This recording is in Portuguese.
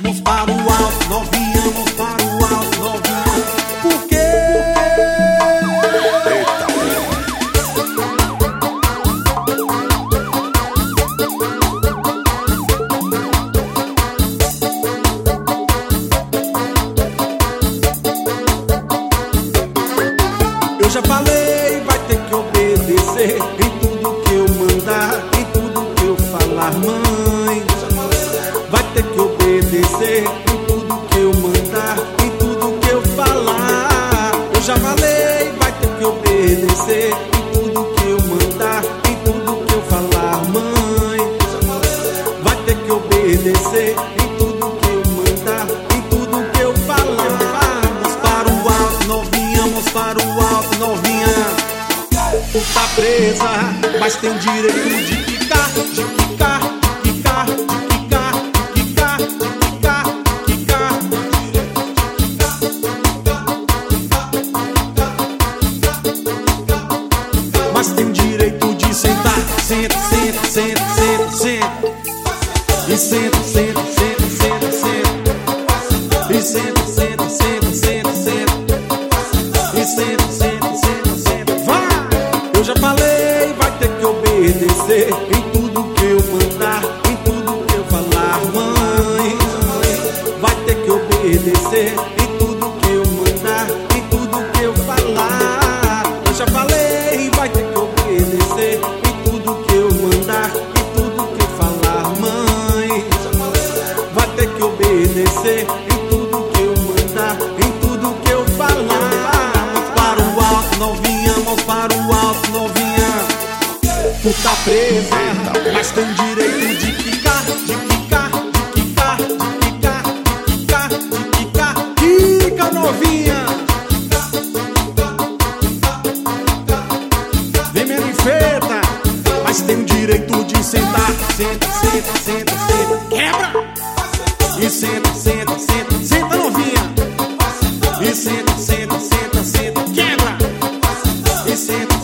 mãos para o alto, novinha, mãos para o alto, novinha. Por quê? Eu já falei, vai ter que obedecer em tudo que eu mandar, em tudo que eu falar, mãe. Vai ter que obedecer em tudo que eu mandar, em tudo que eu falar. Eu já falei, vai ter que obedecer em tudo que eu mandar, em tudo que eu falar, mãe. Vai ter que obedecer em tudo que eu mandar, em tudo que eu falar. Mãos para o alto, novinha, mãos para o alto, novinha. Tu tá presa, mas tem direito de quicar, de quicar, de quicar, de quicar, de quicar, de quicar, de quicar. Mas tem direito de sentar, senta, senta, senta, senta, senta. E senta, senta, senta, senta, senta. E senta, senta, senta, senta, senta. E senta, senta, senta, senta. Vai! Eu já falei, vai ter que obedecer em tudo que eu mandar, em tudo que eu falar, mãe. Vai ter que obedecer em tudo que eu mandar, em tudo que eu falar. Eu já falei, vai ter que obedecer em tudo que eu mandar, em tudo que eu falar, mãe. Vai ter que obedecer em tudo que eu mandar, em tudo que eu falar. Mãos para o alto, novinha, mãos para o alto, novinha. Tu tá presa, mas tem direito de quicar, de quicar, de quicar, de quicar, de quicar, de quicar. Quica, novinha. Vem me enfeita, mas tem o direito de sentar. Senta, senta, senta, senta. Quebra! E senta, senta, senta, senta, novinha. E senta, senta, senta, senta. Quebra! E senta.